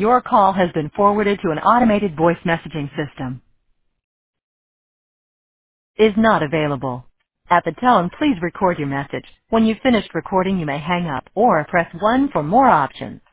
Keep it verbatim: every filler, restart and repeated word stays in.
Your call has been forwarded to an automated voice messaging system. Is not available. At the tone, please record your message. When you've finished recording, you may hang up or press one for more options.